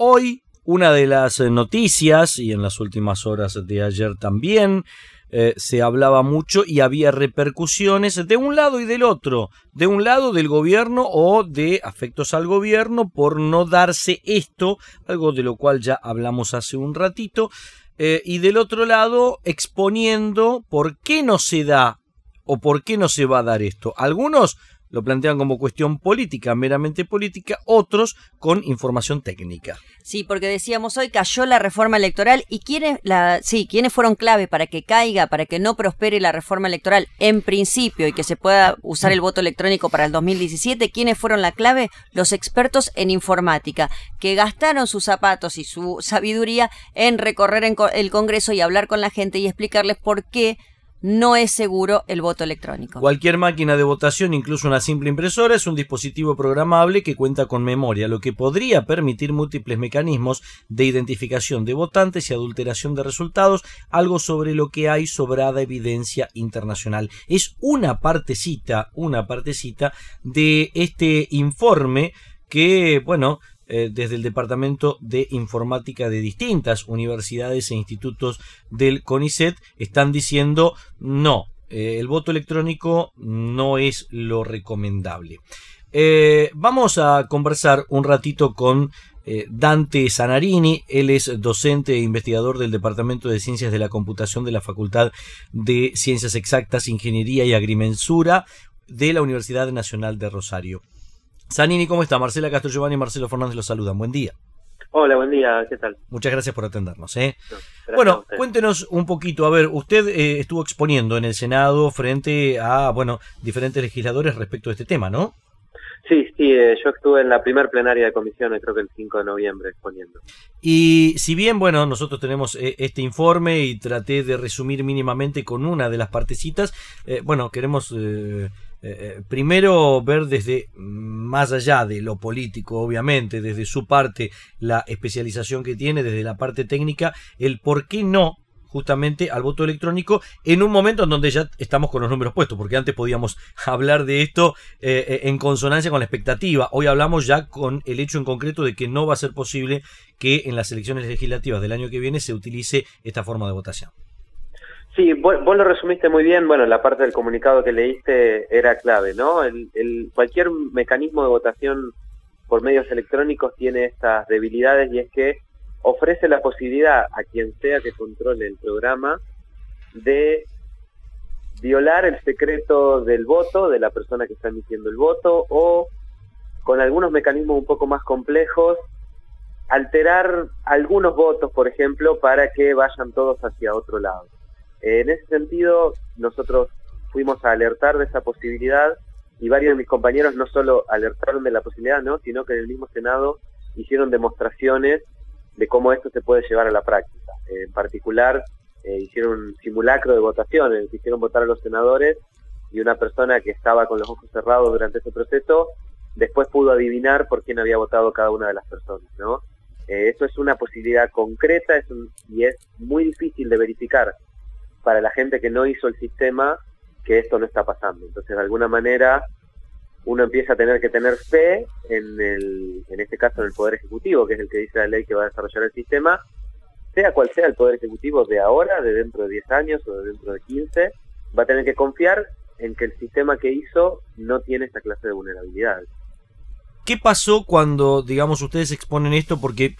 hoy una de las noticias, y en las últimas horas de ayer también, se hablaba mucho y había repercusiones de un lado y del otro, de un lado del gobierno o de afectos al gobierno por no darse esto, algo de lo cual ya hablamos hace un ratito, y del otro lado exponiendo por qué no se da o por qué no se va a dar esto. Algunos lo plantean como cuestión política, meramente política, otros con información técnica. Sí, porque decíamos hoy cayó la reforma electoral y ¿quiénes fueron clave para que caiga, para que no prospere la reforma electoral en principio y que se pueda usar el voto electrónico para el 2017? ¿Quiénes fueron la clave? Los expertos en informática, que gastaron sus zapatos y su sabiduría en recorrer el Congreso y hablar con la gente y explicarles por qué no es seguro el voto electrónico. Cualquier máquina de votación, incluso una simple impresora, es un dispositivo programable que cuenta con memoria, lo que podría permitir múltiples mecanismos de identificación de votantes y adulteración de resultados, algo sobre lo que hay sobrada evidencia internacional. Es una partecita de este informe que, desde el Departamento de Informática de distintas universidades e institutos del CONICET están diciendo no, el voto electrónico no es lo recomendable. Vamos a conversar un ratito con Dante Zanarini. Él es docente e investigador del Departamento de Ciencias de la Computación de la Facultad de Ciencias Exactas, Ingeniería y Agrimensura de la Universidad Nacional de Rosario. Zanini, ¿cómo está? Marcela Castro Giovanni y Marcelo Fernández los saludan. Buen día. Hola, buen día. ¿Qué tal? Muchas gracias por atendernos. No, bueno, cuéntenos un poquito. A ver, usted estuvo exponiendo en el Senado frente a, diferentes legisladores respecto a este tema, ¿no? Sí, yo estuve en la primer plenaria de comisiones, creo que el 5 de noviembre, exponiendo. Y si bien, nosotros tenemos este informe y traté de resumir mínimamente con una de las partecitas, queremos... primero ver desde más allá de lo político, obviamente, desde su parte, la especialización que tiene, desde la parte técnica, el por qué no justamente al voto electrónico en un momento en donde ya estamos con los números puestos, porque antes podíamos hablar de esto en consonancia con la expectativa. Hoy hablamos ya con el hecho en concreto de que no va a ser posible que en las elecciones legislativas del año que viene se utilice esta forma de votación. Sí, vos lo resumiste muy bien. La parte del comunicado que leíste era clave, ¿no? Cualquier mecanismo de votación por medios electrónicos tiene estas debilidades, y es que ofrece la posibilidad a quien sea que controle el programa de violar el secreto del voto de la persona que está emitiendo el voto, o con algunos mecanismos un poco más complejos, alterar algunos votos, por ejemplo, para que vayan todos hacia otro lado. En ese sentido, nosotros fuimos a alertar de esa posibilidad, y varios de mis compañeros no solo alertaron de la posibilidad, sino que en el mismo Senado hicieron demostraciones de cómo esto se puede llevar a la práctica. En particular, hicieron un simulacro de votación, en el que hicieron votar a los senadores, y una persona que estaba con los ojos cerrados durante ese proceso, después pudo adivinar por quién había votado cada una de las personas, ¿no? Esto es una posibilidad concreta, y es muy difícil de verificar para la gente que no hizo el sistema, que esto no está pasando. Entonces, de alguna manera, uno empieza a tener que tener fe en este caso en el Poder Ejecutivo, que es el que dice la ley que va a desarrollar el sistema, sea cual sea el Poder Ejecutivo de ahora, de dentro de 10 años o de dentro de 15, va a tener que confiar en que el sistema que hizo no tiene esta clase de vulnerabilidades. ¿Qué pasó cuando, ustedes exponen esto? Porque,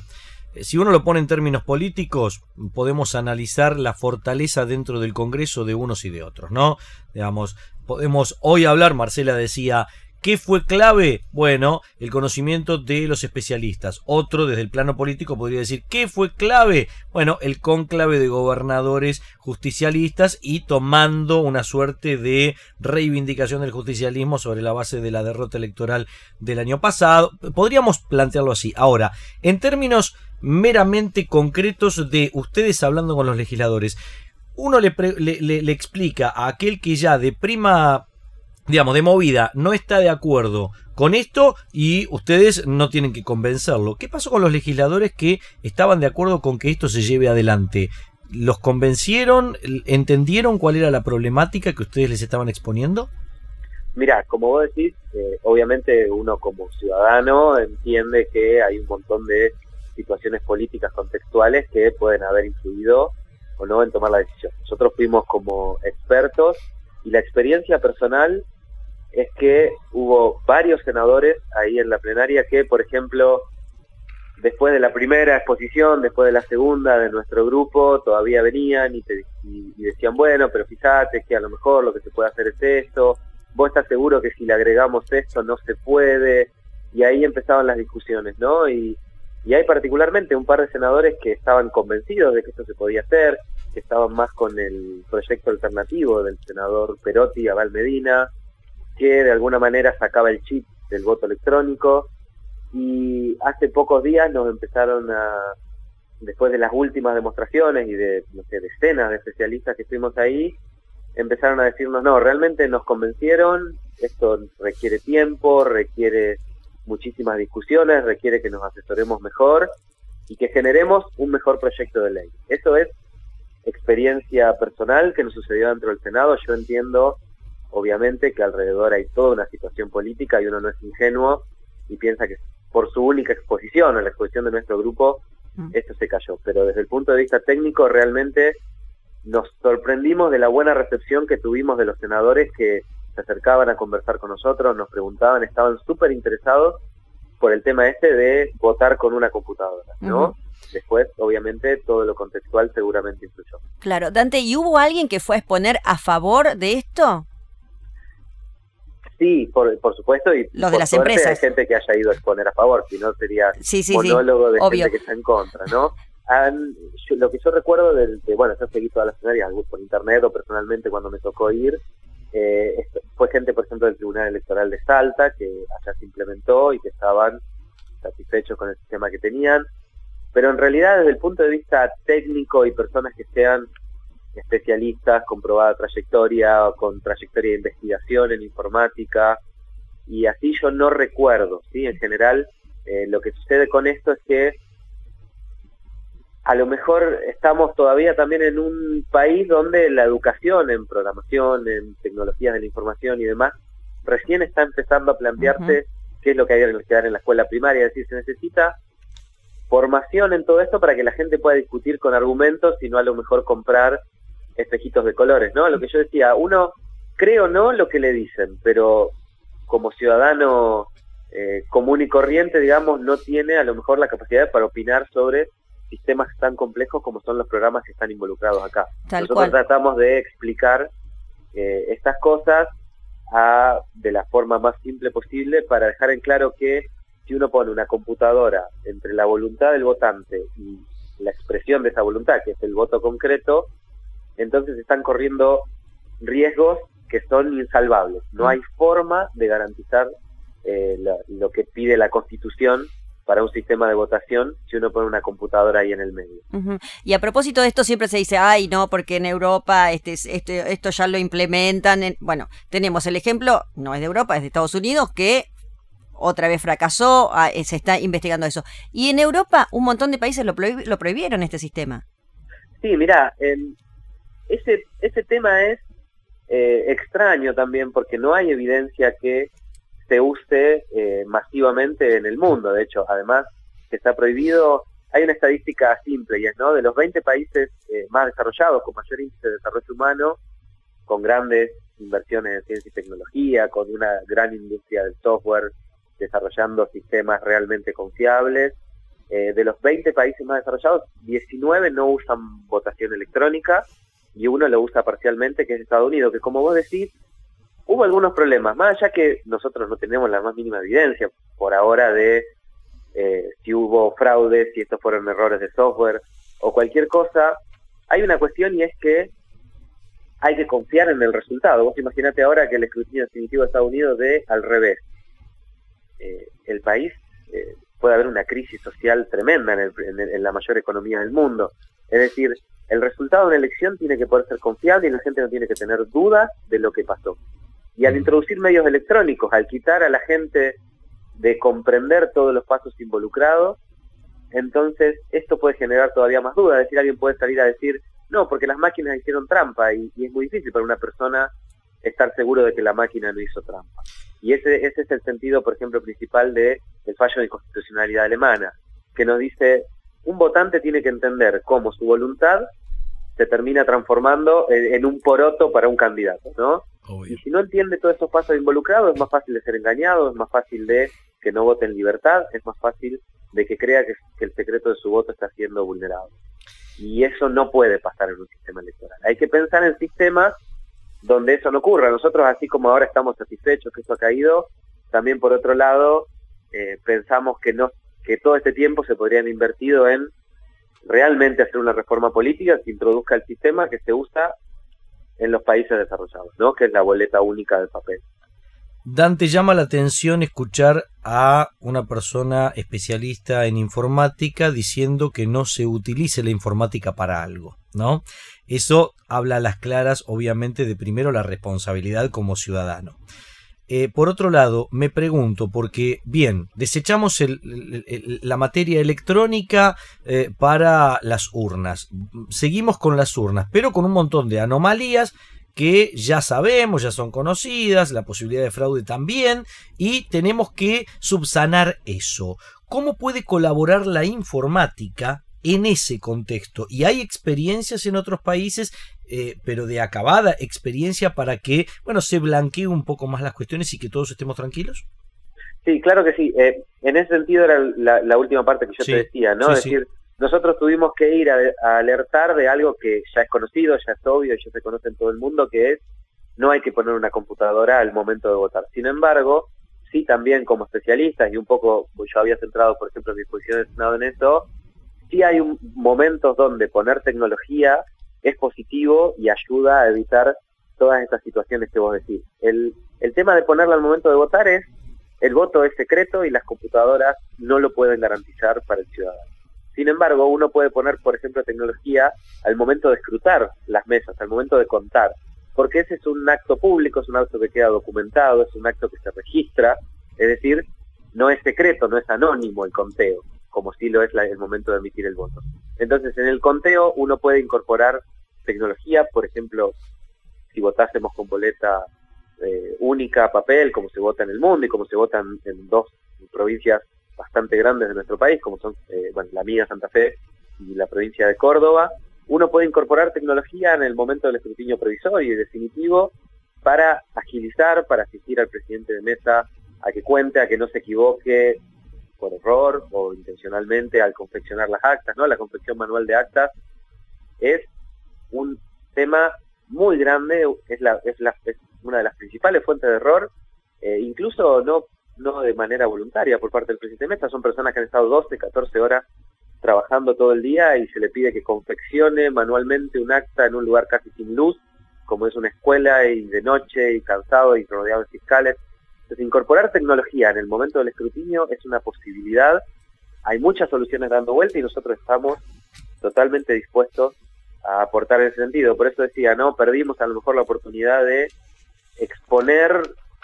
si uno lo pone en términos políticos, podemos analizar la fortaleza dentro del Congreso de unos y de otros, ¿no? Podemos hoy hablar, Marcela decía, ¿qué fue clave? Bueno, el conocimiento de los especialistas. Otro, desde el plano político, podría decir, ¿qué fue clave? Bueno, el cónclave de gobernadores justicialistas, y tomando una suerte de reivindicación del justicialismo sobre la base de la derrota electoral del año pasado. Podríamos plantearlo así. Ahora, en términos meramente concretos de ustedes hablando con los legisladores, uno le explica a aquel que ya de movida no está de acuerdo con esto, y ustedes no tienen que convencerlo. ¿Qué pasó con los legisladores que estaban de acuerdo con que esto se lleve adelante? ¿Los convencieron? ¿Entendieron cuál era la problemática que ustedes les estaban exponiendo? Mirá, como vos decís, obviamente uno como ciudadano entiende que hay un montón de situaciones políticas contextuales que pueden haber influido o no en tomar la decisión. Nosotros fuimos como expertos y la experiencia personal es que hubo varios senadores ahí en la plenaria que, por ejemplo, después de la primera exposición, después de la segunda de nuestro grupo, todavía venían y decían, bueno, pero fíjate que a lo mejor lo que se puede hacer es esto, vos estás seguro que si le agregamos esto no se puede, y ahí empezaban las discusiones, ¿no? Y hay particularmente un par de senadores que estaban convencidos de que esto se podía hacer, que estaban más con el proyecto alternativo del senador Perotti, Abal Medina, que de alguna manera sacaba el chip del voto electrónico, y hace pocos días nos empezaron después de las últimas demostraciones y de, no sé, decenas de especialistas que estuvimos ahí, empezaron a decirnos, no, realmente nos convencieron, esto requiere tiempo, requiere muchísimas discusiones, requiere que nos asesoremos mejor y que generemos un mejor proyecto de ley. Eso es experiencia personal que nos sucedió dentro del Senado. Yo entiendo, obviamente, que alrededor hay toda una situación política y uno no es ingenuo y piensa que por su única exposición o la exposición de nuestro grupo, esto se cayó. Pero desde el punto de vista técnico, realmente nos sorprendimos de la buena recepción que tuvimos de los senadores que se acercaban a conversar con nosotros, nos preguntaban, estaban súper interesados por el tema de votar con una computadora, ¿no? Después, obviamente, todo lo contextual seguramente influyó. Claro. Dante, ¿y hubo alguien que fue a exponer a favor de esto? Sí, por supuesto, y los por de las suerte empresas. hay gente que haya ido a exponer a favor, si no sería monólogo de obvio. gente que está en contra, ¿no? Lo que yo recuerdo bueno, yo seguí todas las plenarias por internet o personalmente cuando me tocó ir, fue gente, por ejemplo, del Tribunal Electoral de Salta, que allá se implementó y que estaban satisfechos con el sistema que tenían, pero en realidad desde el punto de vista técnico y personas que sean especialistas con probada trayectoria o con trayectoria de investigación en informática, y así yo no recuerdo, ¿sí? En general, lo que sucede con esto es que a lo mejor estamos todavía también en un país donde la educación en programación, en tecnologías de la información y demás, recién está empezando a plantearse qué es lo que hay que dar en la escuela primaria. Es decir, se necesita formación en todo esto para que la gente pueda discutir con argumentos y no a lo mejor comprar espejitos de colores, ¿no? Lo que yo decía, uno cree o no lo que le dicen, pero como ciudadano común y corriente, digamos, no tiene a lo mejor la capacidad para opinar sobre sistemas tan complejos como son los programas que están involucrados acá. Nosotros tratamos de explicar estas cosas de la forma más simple posible para dejar en claro que si uno pone una computadora entre la voluntad del votante y la expresión de esa voluntad, que es el voto concreto, entonces están corriendo riesgos que son insalvables. No hay forma de garantizar lo que pide la Constitución para un sistema de votación si uno pone una computadora ahí en el medio. Y a propósito de esto siempre se dice, ay, no, porque en Europa esto ya lo implementan. Bueno, tenemos el ejemplo, no es de Europa, es de Estados Unidos, que otra vez fracasó, se está investigando eso. Y en Europa un montón de países lo prohibieron este sistema. Sí, mirá, ese tema es extraño también porque no hay evidencia que se use masivamente en el mundo. De hecho, además que está prohibido, hay una estadística simple y es, ¿no?, de los 20 países más desarrollados, con mayor índice de desarrollo humano, con grandes inversiones en ciencia y tecnología, con una gran industria del software, desarrollando sistemas realmente confiables. De los 20 países más desarrollados, 19 no usan votación electrónica y uno lo usa parcialmente, que es Estados Unidos, que como vos decís, hubo algunos problemas, más allá que nosotros no tenemos la más mínima evidencia por ahora de si hubo fraude, si estos fueron errores de software o cualquier cosa. Hay una cuestión y es que hay que confiar en el resultado. Vos imaginate ahora que el escrutinio definitivo de Estados Unidos dé al revés. El país puede haber una crisis social tremenda en la mayor economía del mundo. Es decir, el resultado de una elección tiene que poder ser confiable y la gente no tiene que tener dudas de lo que pasó. Y al introducir medios electrónicos, al quitar a la gente de comprender todos los pasos involucrados, entonces esto puede generar todavía más dudas. Es decir, alguien puede salir a decir, no, porque las máquinas hicieron trampa, y es muy difícil para una persona estar seguro de que la máquina no hizo trampa. Y ese es el sentido, por ejemplo, principal del fallo de inconstitucionalidad alemana, que nos dice, un votante tiene que entender cómo su voluntad se termina transformando en un poroto para un candidato, ¿no? Obvio. Y si no entiende todos esos pasos involucrados, es más fácil de ser engañado, es más fácil de que no vote en libertad, es más fácil de que crea que el secreto de su voto está siendo vulnerado. Y eso no puede pasar en un sistema electoral. Hay que pensar en sistemas donde eso no ocurra. Nosotros, así como ahora estamos satisfechos que eso ha caído, también por otro lado pensamos que todo este tiempo se podría haber invertido en realmente hacer una reforma política que introduzca el sistema que se usa en los países desarrollados, ¿no? Que es la boleta única del papel. Dante, llama la atención escuchar a una persona especialista en informática diciendo que no se utilice la informática para algo, ¿no? Eso habla a las claras, obviamente, de primero la responsabilidad como ciudadano. Por otro lado, me pregunto, porque bien, desechamos la materia electrónica para las urnas, seguimos con las urnas, pero con un montón de anomalías que ya sabemos, ya son conocidas, la posibilidad de fraude también, y tenemos que subsanar eso. ¿Cómo puede colaborar la informática en ese contexto? Y hay experiencias en otros países, pero de acabada experiencia para que, bueno, se blanquee un poco más las cuestiones y que todos estemos tranquilos. Sí, claro que sí. En ese sentido era la última parte que yo te decía, ¿no? Sí, es decir, nosotros tuvimos que ir a alertar de algo que ya es conocido, ya es obvio, ya se conoce en todo el mundo, que es no hay que poner una computadora al momento de votar. Sin embargo, sí también como especialistas, y un poco yo había centrado, por ejemplo, mi posición de Senado en eso, sí hay momentos donde poner tecnología es positivo y ayuda a evitar todas estas situaciones que vos decís. El tema de ponerla al momento de votar es, el voto es secreto y las computadoras no lo pueden garantizar para el ciudadano. Sin embargo, uno puede poner, por ejemplo, tecnología al momento de escrutar las mesas, al momento de contar, porque ese es un acto público, es un acto que queda documentado, es un acto que se registra, es decir, no es secreto, no es anónimo el conteo, como sí lo es el momento de emitir el voto. Entonces, en el conteo uno puede incorporar tecnología, por ejemplo, si votásemos con boleta única, papel, como se vota en el mundo y como se vota en dos provincias bastante grandes de nuestro país, como son la mía, Santa Fe, y la provincia de Córdoba, uno puede incorporar tecnología en el momento del escrutinio provisorio y definitivo para agilizar, para asistir al presidente de mesa a que cuente, a que no se equivoque por error o intencionalmente al confeccionar las actas, ¿no? La confección manual de actas es un tema muy grande, es una de las principales fuentes de error, incluso no de manera voluntaria por parte del presidente de mesa, son personas que han estado 12, 14 horas trabajando todo el día y se le pide que confeccione manualmente un acta en un lugar casi sin luz, como es una escuela, y de noche, y cansado, y rodeado de fiscales. Entonces, incorporar tecnología en el momento del escrutinio es una posibilidad. Hay muchas soluciones dando vuelta y nosotros estamos totalmente dispuestos a aportar en ese sentido. Por eso decía, no perdimos a lo mejor la oportunidad de exponer,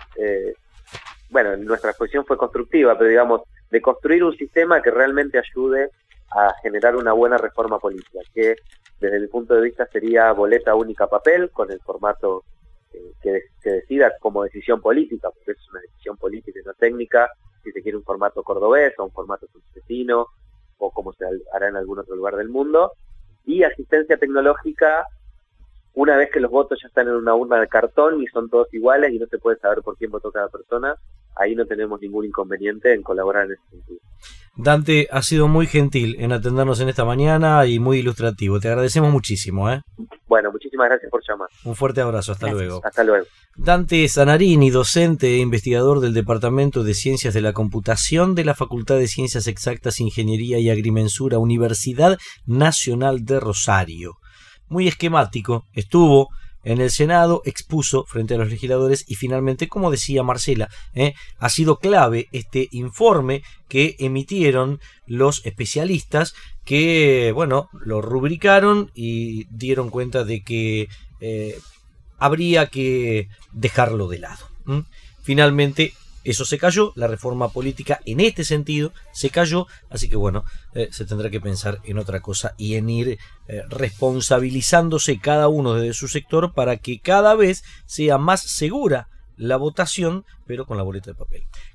nuestra exposición fue constructiva, pero digamos, de construir un sistema que realmente ayude a generar una buena reforma política, que desde mi punto de vista sería boleta única papel, con el formato que decida como decisión política, porque es una decisión política y no técnica, si se quiere un formato cordobés o un formato santafesino, o como se hará en algún otro lugar del mundo, y asistencia tecnológica una vez que los votos ya están en una urna de cartón y son todos iguales y no se puede saber por quién votó cada persona, ahí no tenemos ningún inconveniente en colaborar en ese sentido. Dante, ha sido muy gentil en atendernos en esta mañana y muy ilustrativo. Te agradecemos muchísimo. Bueno, muchísimas gracias por llamar. Un fuerte abrazo, hasta luego. Hasta luego. Dante Zanarini, docente e investigador del Departamento de Ciencias de la Computación de la Facultad de Ciencias Exactas, Ingeniería y Agrimensura, Universidad Nacional de Rosario. Muy esquemático, estuvo en el Senado, expuso frente a los legisladores y finalmente, como decía Marcela, ha sido clave este informe que emitieron los especialistas que, lo rubricaron y dieron cuenta de que habría que dejarlo de lado. Finalmente, eso se cayó, la reforma política en este sentido se cayó, así que se tendrá que pensar en otra cosa y en ir responsabilizándose cada uno desde su sector para que cada vez sea más segura la votación, pero con la boleta de papel.